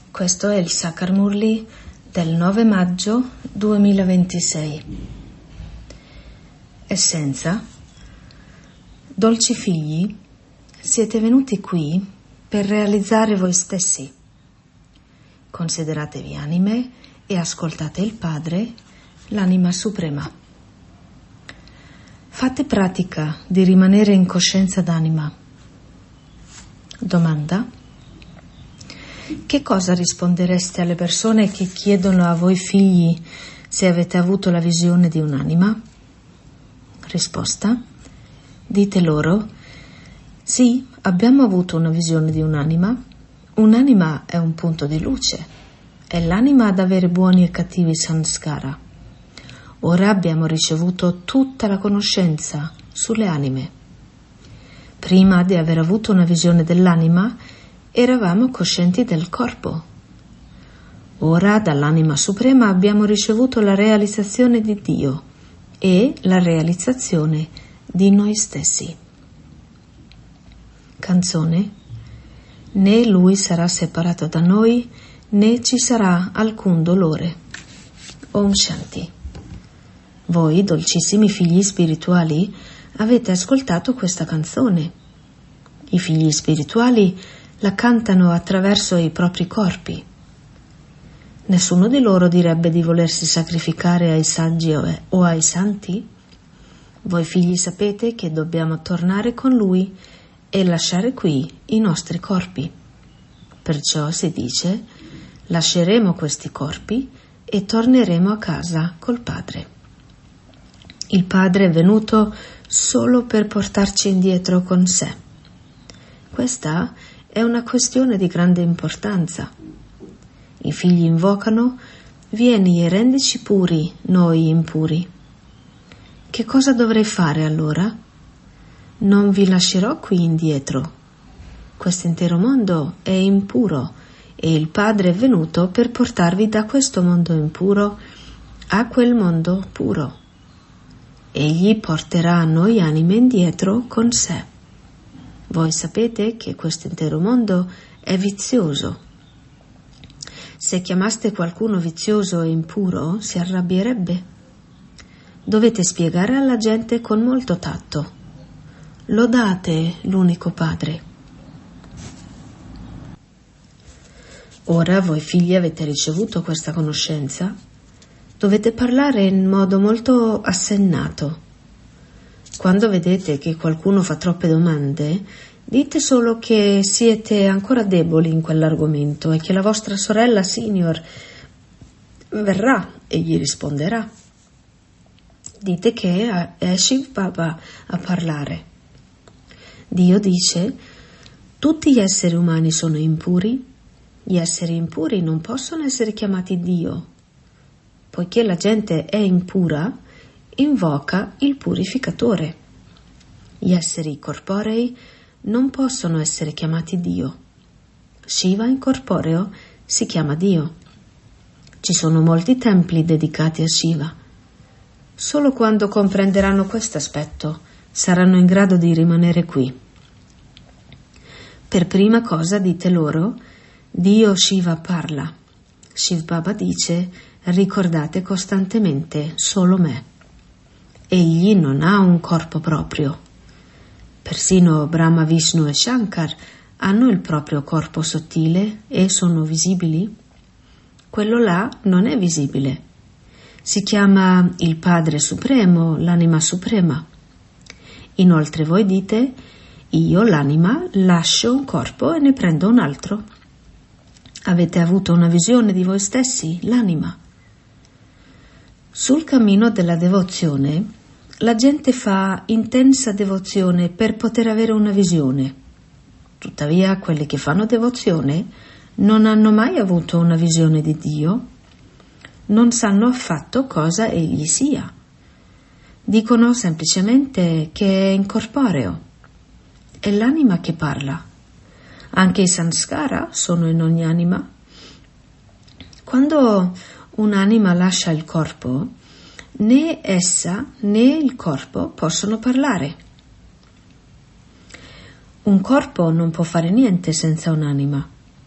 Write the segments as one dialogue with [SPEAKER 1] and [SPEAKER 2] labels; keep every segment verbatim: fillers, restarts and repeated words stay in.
[SPEAKER 1] Questo è il Sakar Murli del nove maggio duemilaventisei. Essenza. Dolci figli, siete venuti qui per realizzare voi stessi. Consideratevi anime e ascoltate il Padre, l'anima suprema. Fate pratica di rimanere in coscienza d'anima. Domanda. Che cosa rispondereste alle persone che chiedono a voi figli se avete avuto la visione di un'anima? Risposta. Dite loro: sì, abbiamo avuto una visione di un'anima. Un'anima è un punto di luce. È l'anima ad avere buoni e cattivi samskara. Ora abbiamo ricevuto tutta la conoscenza sulle anime. Prima di aver avuto una visione dell'anima, eravamo coscienti del corpo. Ora dall'anima suprema abbiamo ricevuto la realizzazione di Dio e la realizzazione di noi stessi. Canzone. Né Lui sarà separato da noi, né ci sarà alcun dolore. Om Shanti. Voi, dolcissimi figli spirituali, avete ascoltato questa canzone. I figli spirituali la cantano attraverso i propri corpi. Nessuno di loro direbbe di volersi sacrificare ai saggi o ai santi. Voi figli sapete che dobbiamo tornare con Lui e lasciare qui i nostri corpi. Perciò si dice: lasceremo questi corpi e torneremo a casa col Padre. Il Padre è venuto solo per portarci indietro con sé. Questa è una questione di grande importanza. I figli invocano: vieni e rendici puri, noi impuri. Che cosa dovrei fare allora? Non vi lascerò qui indietro. Questo intero mondo è impuro e il Padre è venuto per portarvi da questo mondo impuro a quel mondo puro. Egli porterà noi anime indietro con sé. Voi sapete che questo intero mondo è vizioso. Se chiamaste qualcuno vizioso e impuro, si arrabbierebbe. Dovete spiegare alla gente con molto tatto. Lodate l'unico Padre. Ora voi figli avete ricevuto questa conoscenza. Dovete parlare in modo molto assennato. Quando vedete che qualcuno fa troppe domande, dite solo che siete ancora deboli in quell'argomento e che la vostra sorella senior verrà e gli risponderà. Dite che è Shiv Baba a parlare. Dio dice: tutti gli esseri umani sono impuri. Gli esseri impuri non possono essere chiamati Dio. Poiché la gente è impura, invoca il purificatore. Gli esseri corporei non possono essere chiamati Dio. Shiva incorporeo si chiama Dio. Ci sono molti templi dedicati a Shiva. Solo quando comprenderanno questo aspetto saranno in grado di rimanere qui. Per prima cosa dite loro: Dio Shiva parla. Shiv Baba dice: ricordate costantemente solo me. Egli non ha un corpo proprio. Persino Brahma, Vishnu e Shankar hanno il proprio corpo sottile e sono visibili. Quello là non è visibile. Si chiama il Padre Supremo, l'anima suprema. Inoltre voi dite: io, l'anima, lascio un corpo e ne prendo un altro. Avete avuto una visione di voi stessi, l'anima. Sul cammino della devozione, la gente fa intensa devozione per poter avere una visione. Tuttavia, quelli che fanno devozione non hanno mai avuto una visione di Dio, non sanno affatto cosa egli sia. Dicono semplicemente che è incorporeo. È l'anima che parla. Anche i samskara sono in ogni anima. Quando un'anima lascia il corpo, né essa né il corpo possono parlare. Un corpo non può fare niente senza un'anima.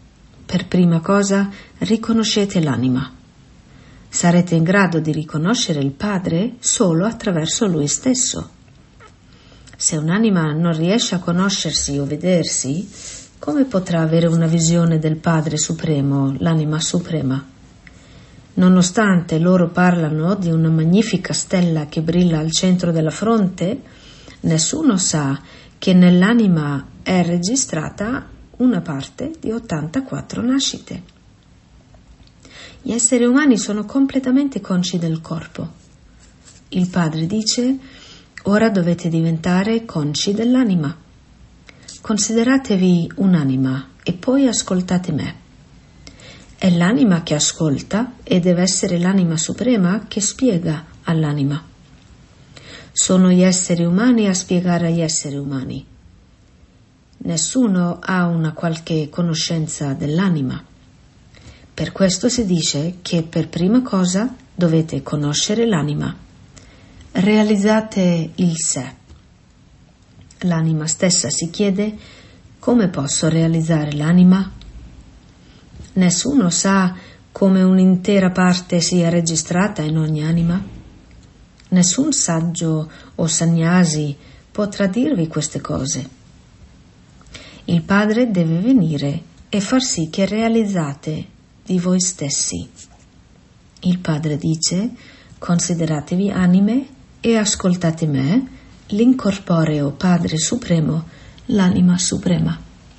[SPEAKER 1] per prima cosa riconoscete l'anima. Sarete in grado di riconoscere il Padre solo attraverso Lui stesso. Se un'anima non riesce a conoscersi o vedersi, come potrà avere una visione del Padre Supremo, l'anima suprema? Nonostante loro parlano di una magnifica stella che brilla al centro della fronte, nessuno sa che nell'anima è registrata una parte di ottantaquattro nascite. Gli esseri umani sono completamente consci del corpo. Il Padre dice: ora dovete diventare consci dell'anima. Consideratevi un'anima e poi ascoltate me. È l'anima che ascolta e deve essere l'anima suprema che spiega all'anima. Sono gli esseri umani a spiegare agli esseri umani. Nessuno ha una qualche conoscenza dell'anima. Per questo si dice che per prima cosa dovete conoscere l'anima. Realizzate il sé. L'anima stessa si chiede: come posso realizzare l'anima? Nessuno sa come un'intera parte sia registrata in ogni anima. Nessun saggio o sannyasi potrà dirvi queste cose. Il Padre deve venire e far sì che realizzate di voi stessi. Il Padre dice: consideratevi anime e ascoltate me, l'incorporeo Padre Supremo, l'anima suprema.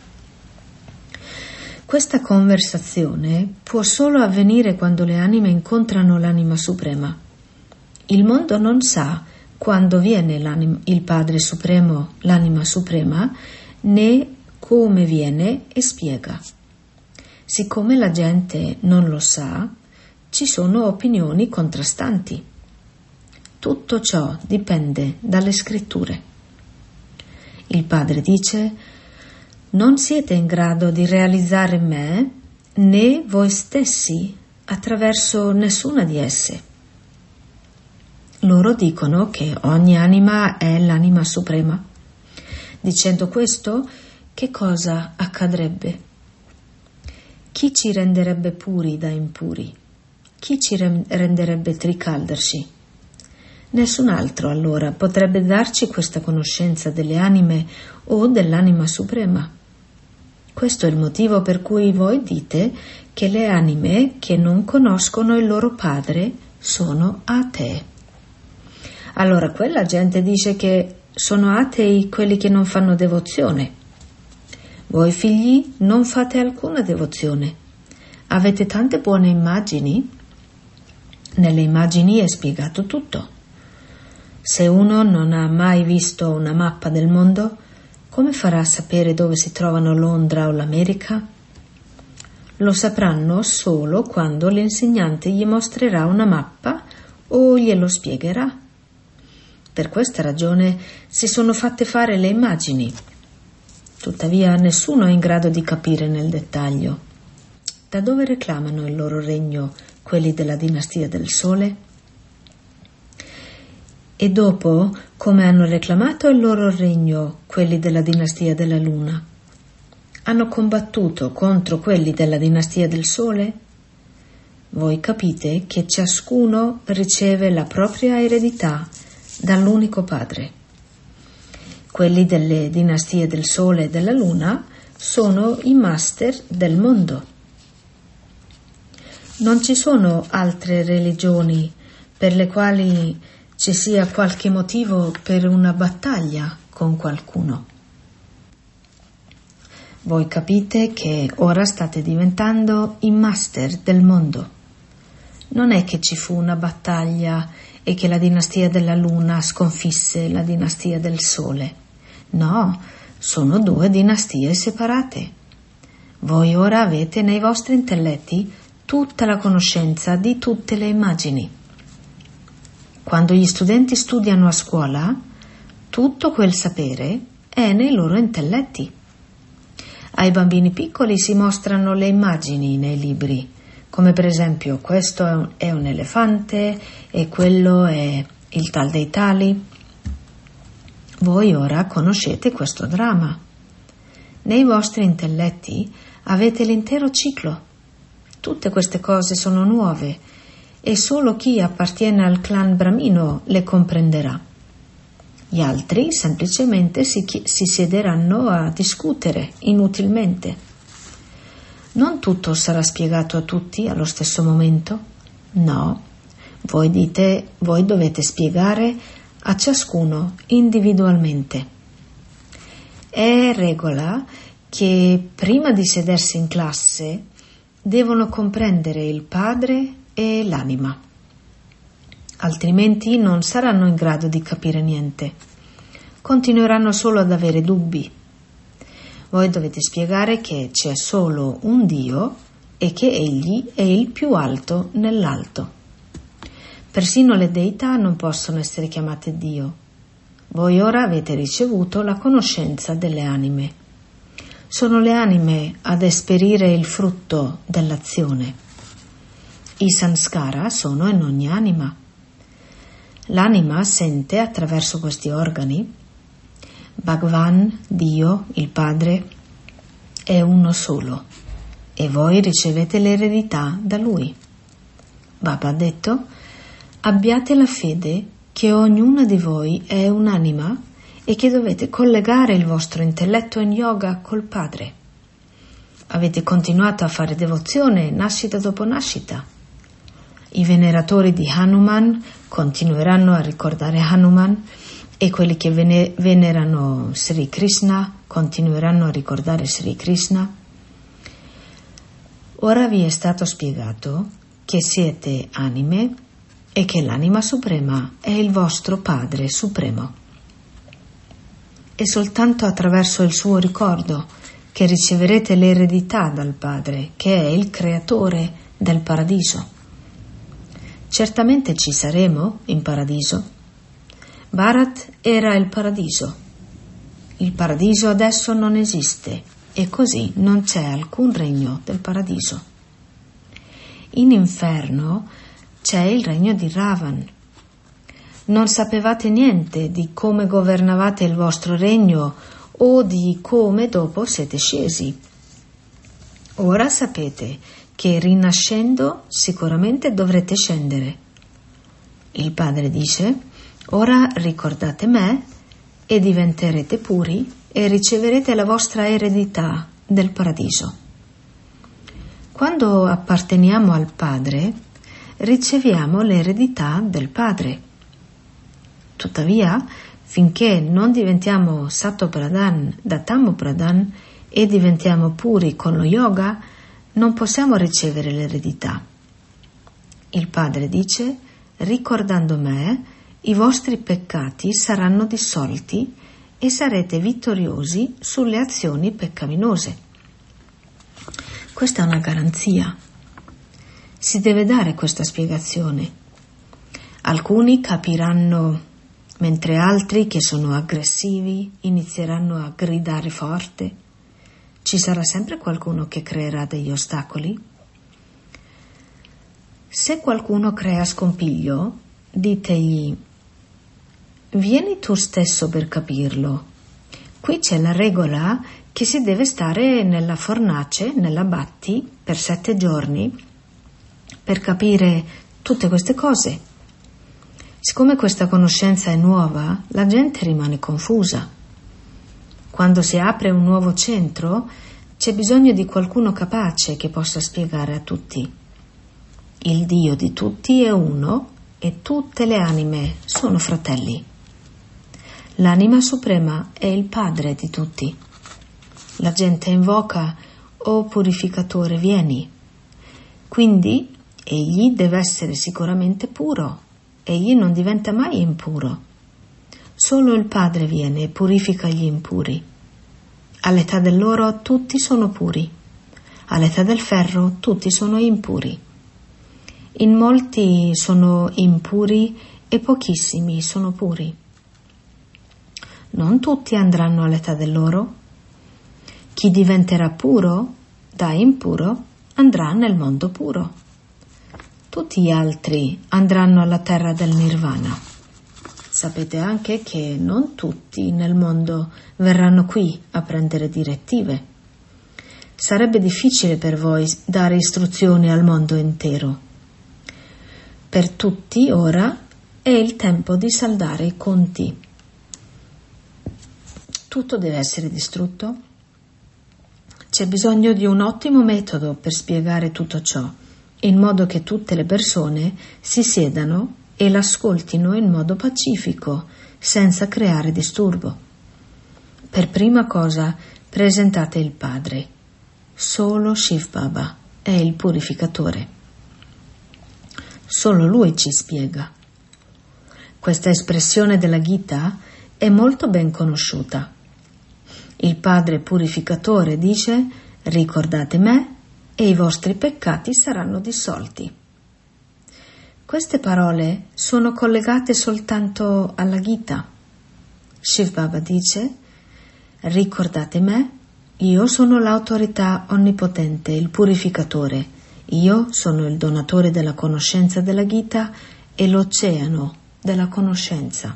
[SPEAKER 1] Questa conversazione può solo avvenire quando le anime incontrano l'anima suprema. Il mondo non sa quando viene il Padre Supremo, l'anima suprema, né come viene e spiega. Siccome la gente non lo sa, ci sono opinioni contrastanti. Tutto ciò dipende dalle scritture. Il Padre dice: non siete in grado di realizzare me né voi stessi attraverso nessuna di esse. Loro dicono che ogni anima è l'anima suprema. Dicendo questo, che cosa accadrebbe? Chi ci renderebbe puri da impuri? Chi ci renderebbe trikaldarshi? Nessun altro allora potrebbe darci questa conoscenza delle anime o dell'anima suprema. Questo è il motivo per cui voi dite che le anime che non conoscono il loro padre sono atee. Allora quella gente dice che sono atei quelli che non fanno devozione. Voi figli non fate alcuna devozione. Avete tante buone immagini? Nelle immagini è spiegato tutto. Se uno non ha mai visto una mappa del mondo, come farà a sapere dove si trovano Londra o l'America? Lo sapranno solo quando l'insegnante gli mostrerà una mappa o glielo spiegherà. Per questa ragione si sono fatte fare le immagini. Tuttavia nessuno è in grado di capire nel dettaglio. Da dove reclamano il loro regno quelli della dinastia del Sole? E dopo, come hanno reclamato il loro regno quelli della dinastia della Luna? Hanno combattuto contro quelli della dinastia del Sole? Voi capite che ciascuno riceve la propria eredità dall'unico padre. Quelli delle dinastie del Sole e della Luna sono i master del mondo. Non ci sono altre religioni per le quali ci sia qualche motivo per una battaglia con qualcuno. Voi capite che ora state diventando i master del mondo. Non è che ci fu una battaglia e che la dinastia della Luna sconfisse la dinastia del Sole. No, sono due dinastie separate. Voi ora avete nei vostri intelletti tutta la conoscenza di tutte le immagini. Quando gli studenti studiano a scuola, tutto quel sapere è nei loro intelletti. Ai bambini piccoli si mostrano le immagini nei libri, come per esempio questo è un, è un elefante e quello è il tal dei tali. Voi ora conoscete questo dramma. Nei vostri intelletti Avete l'intero ciclo. Tutte queste cose sono nuove e solo chi appartiene al clan Brahmino le comprenderà. Gli altri semplicemente si, si siederanno a discutere inutilmente. Non tutto sarà spiegato a tutti allo stesso momento. No, voi dite, voi dovete spiegare a ciascuno individualmente. È regola che prima di sedersi in classe devono comprendere il padre e l'anima, altrimenti non saranno in grado di capire niente, continueranno solo ad avere dubbi. Voi dovete spiegare che c'è solo un Dio e che Egli è il più alto nell'alto. Persino le deità non possono essere chiamate Dio. Voi ora avete ricevuto la conoscenza delle anime. Sono le anime ad esperire il frutto dell'azione. I sanskara sono in ogni anima. L'anima sente attraverso questi organi. Bhagavan, Dio, il Padre, è uno solo e voi ricevete l'eredità da Lui. Baba ha detto: abbiate la fede che ognuna di voi è un'anima e che dovete collegare il vostro intelletto in yoga col Padre. Avete continuato a fare devozione nascita dopo nascita. I veneratori di Hanuman continueranno a ricordare Hanuman e quelli che vene- venerano Sri Krishna continueranno a ricordare Sri Krishna. Ora vi è stato spiegato che siete anime e che l'anima suprema è il vostro Padre Supremo. È soltanto attraverso il suo ricordo che riceverete l'eredità dal Padre, che è il creatore del paradiso. Certamente ci saremo in paradiso. Bharat era il paradiso. Il paradiso adesso non esiste e così non c'è alcun regno del paradiso. In inferno c'è il regno di Ravan. Non sapevate niente di come governavate il vostro regno o di come dopo siete scesi. Ora sapete che rinascendo sicuramente dovrete scendere. Il Padre dice: ora ricordate me e diventerete puri e riceverete la vostra eredità del paradiso. Quando apparteniamo al Padre, riceviamo l'eredità del Padre. Tuttavia, finché non diventiamo Sato Pradhan da Tamo Pradhan e diventiamo puri con lo yoga, non possiamo ricevere l'eredità. Il Padre dice: ricordando me, i vostri peccati saranno dissolti e sarete vittoriosi sulle azioni peccaminose. Questa è una garanzia. Si deve dare questa spiegazione. Alcuni capiranno, mentre altri, che sono aggressivi, inizieranno a gridare forte. Ci sarà sempre qualcuno che creerà degli ostacoli. Se qualcuno crea scompiglio, ditegli: vieni tu stesso per capirlo. Qui c'è la regola che si deve stare nella fornace, nella batti, per sette giorni per capire tutte queste cose. Siccome questa conoscenza è nuova, la gente rimane confusa. Quando si apre un nuovo centro, c'è bisogno di qualcuno capace che possa spiegare a tutti. Il Dio di tutti è uno e tutte le anime sono fratelli. L'anima suprema è il Padre di tutti. La gente invoca: o purificatore, vieni. Quindi egli deve essere sicuramente puro. Egli non diventa mai impuro. Solo il Padre viene e purifica gli impuri. All'età dell'oro tutti sono puri. All'età del ferro tutti sono impuri. In molti sono impuri e pochissimi sono puri. Non tutti andranno all'età dell'oro. Chi diventerà puro da impuro andrà nel mondo puro. Tutti gli altri andranno alla terra del nirvana. Sapete anche che non tutti nel mondo verranno qui a prendere direttive. sarebbe difficile per voi dare istruzioni al mondo intero. Per tutti ora è il tempo di saldare i conti. Tutto deve essere distrutto? C'è bisogno di un ottimo metodo per spiegare tutto ciò, in modo che tutte le persone si siedano e l'ascoltino in modo pacifico, senza creare disturbo. Per prima cosa presentate il Padre. Solo Shiv Baba è il purificatore. Solo lui ci spiega. Questa espressione della Gita è molto ben conosciuta. Il Padre purificatore dice: ricordate me e i vostri peccati saranno dissolti. Queste parole sono collegate soltanto alla Gita. Shiv Baba dice: ricordate me, io sono l'autorità onnipotente, il purificatore, io sono il donatore della conoscenza della Gita e l'oceano della conoscenza.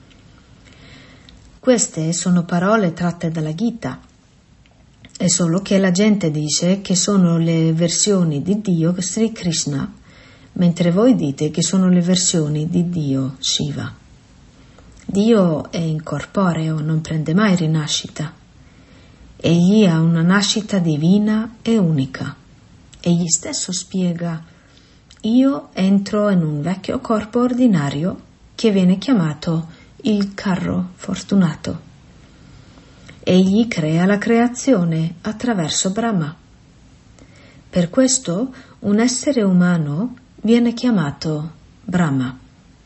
[SPEAKER 1] Queste sono parole tratte dalla Gita, è solo che la gente dice che sono le versioni di Dio Sri Krishna, mentre voi dite che sono le versioni di Dio Shiva. Dio è incorporeo, non prende mai rinascita. Egli ha una nascita divina e unica. Egli stesso spiega: io entro in un vecchio corpo ordinario che viene chiamato il carro fortunato. Egli crea la creazione attraverso Brahma. Per questo un essere umano viene chiamato Brahma.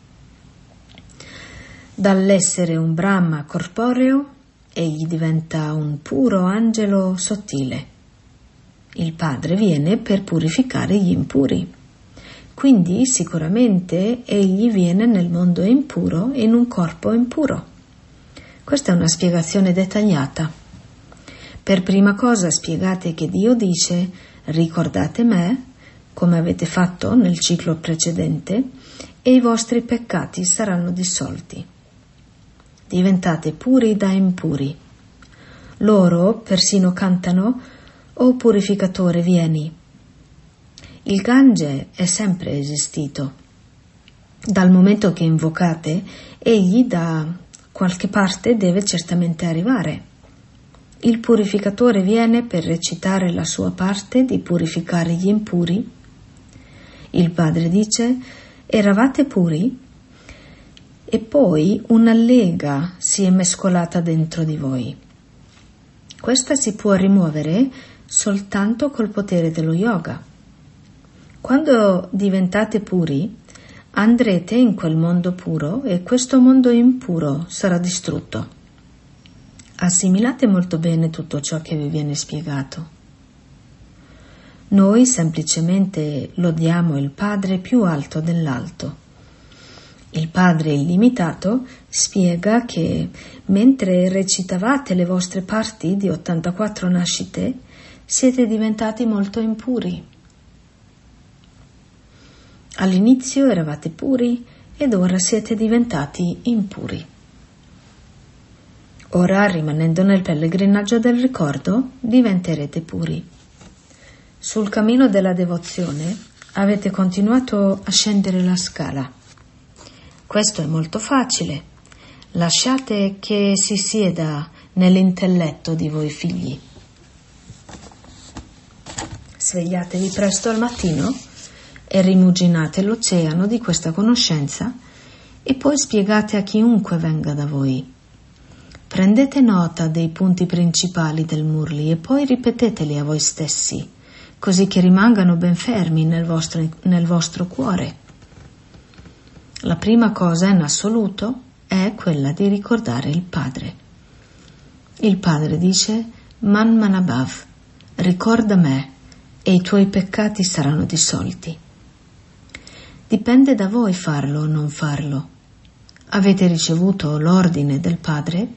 [SPEAKER 1] Dall'essere un Brahma corporeo, egli diventa un puro angelo sottile. Il Padre viene per purificare gli impuri. Quindi sicuramente egli viene nel mondo impuro in un corpo impuro. Questa è una spiegazione dettagliata. Per prima cosa spiegate che Dio dice: ricordate me, come avete fatto nel ciclo precedente, e i vostri peccati saranno dissolti. Diventate puri da impuri. Loro persino cantano: o purificatore, vieni. Il Gange è sempre esistito. Dal momento che invocate, egli da qualche parte deve certamente arrivare. Il purificatore viene per recitare la sua parte di purificare gli impuri. Il Padre dice: eravate puri? E poi una lega si è mescolata dentro di voi. Questa si può rimuovere soltanto col potere dello yoga. Quando diventate puri, andrete in quel mondo puro e questo mondo impuro sarà distrutto. Assimilate molto bene tutto ciò che vi viene spiegato. Noi semplicemente lodiamo il Padre più alto dell'alto. Il Padre illimitato spiega che mentre recitavate le vostre parti di ottantaquattro nascite, siete diventati molto impuri. All'inizio eravate puri ed ora siete diventati impuri. Ora, rimanendo nel pellegrinaggio del ricordo, diventerete puri. Sul cammino della devozione avete continuato a scendere la scala. Questo è molto facile. Lasciate che si sieda nell'intelletto di voi figli. Svegliatevi presto al mattino e rimuginate l'oceano di questa conoscenza e poi spiegate a chiunque venga da voi. Prendete nota dei punti principali del Murli e poi ripeteteli a voi stessi, così che rimangano ben fermi nel vostro, nel vostro cuore. La prima cosa in assoluto è quella di ricordare il Padre. Il Padre dice: Man Manabhav, ricorda me e i tuoi peccati saranno dissolti. Dipende da voi farlo o non farlo. Avete ricevuto l'ordine del Padre?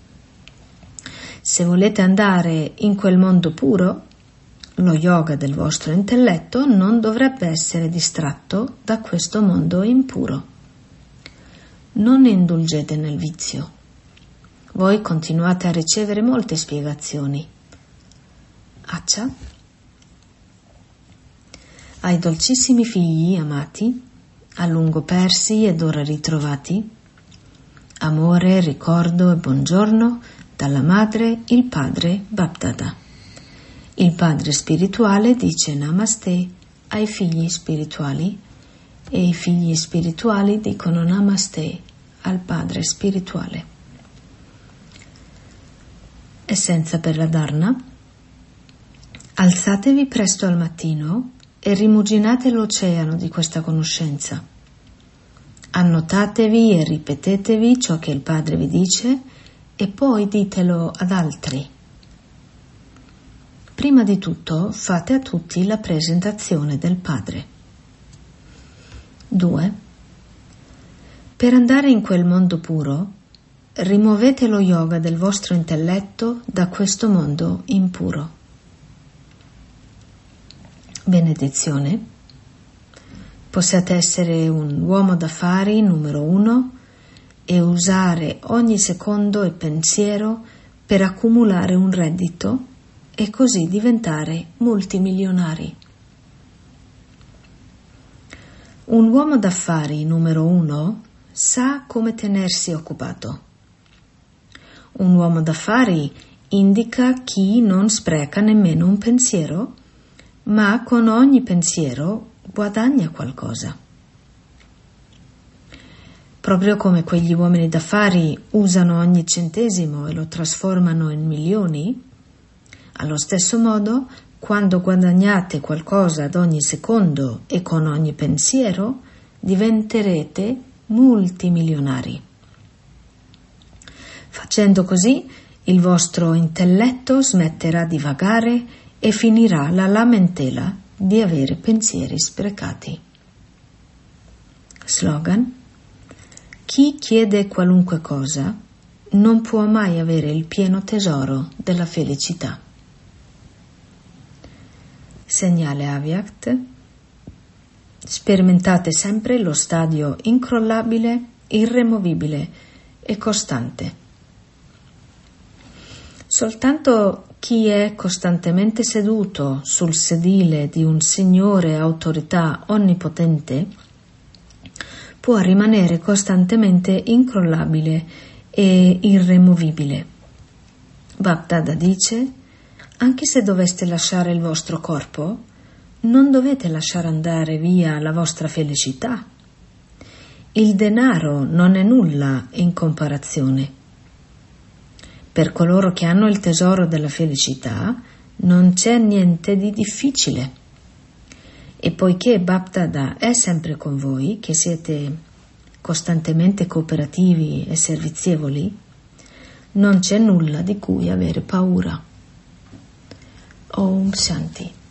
[SPEAKER 1] Se volete andare in quel mondo puro, lo yoga del vostro intelletto non dovrebbe essere distratto da questo mondo impuro. Non indulgete nel vizio. Voi continuate a ricevere molte spiegazioni. Accia. Ai dolcissimi figli amati, a lungo persi ed ora ritrovati, amore, ricordo e buongiorno dalla madre, il padre Bapdada. Il padre spirituale dice Namaste ai figli spirituali e i figli spirituali dicono Namaste al padre spirituale. Essenza per la Dharna. Alzatevi presto al mattino e rimuginate l'oceano di questa conoscenza. Annotatevi e ripetetevi ciò che il Padre vi dice e poi ditelo ad altri. Prima di tutto fate a tutti la presentazione del Padre. due. Per andare in quel mondo puro, rimuovete lo yoga del vostro intelletto da questo mondo impuro. Benedizione. Possiate essere un uomo d'affari numero uno e usare ogni secondo e pensiero per accumulare un reddito e così diventare multimilionari. Un uomo d'affari numero uno sa come tenersi occupato. Un uomo d'affari indica chi non spreca nemmeno un pensiero, ma con ogni pensiero guadagna qualcosa. Proprio come quegli uomini d'affari usano ogni centesimo e lo trasformano in milioni, allo stesso modo, quando guadagnate qualcosa ad ogni secondo e con ogni pensiero, diventerete multimilionari. Facendo così, il vostro intelletto smetterà di vagare e finirà la lamentela di avere pensieri sprecati. Slogan: chi chiede qualunque cosa non può mai avere il pieno tesoro della felicità. Segnale Avyakt: sperimentate sempre lo stadio incrollabile, irremovibile e costante. Soltanto chi è costantemente seduto sul sedile di un Signore autorità onnipotente può rimanere costantemente incrollabile e irremovibile. Bapdada dice: anche se doveste lasciare il vostro corpo, non dovete lasciare andare via la vostra felicità. Il denaro non è nulla in comparazione. Per coloro che hanno il tesoro della felicità non c'è niente di difficile. E poiché Bapdada è sempre con voi, che siete costantemente cooperativi e servizievoli, non c'è nulla di cui avere paura. Om Shanti.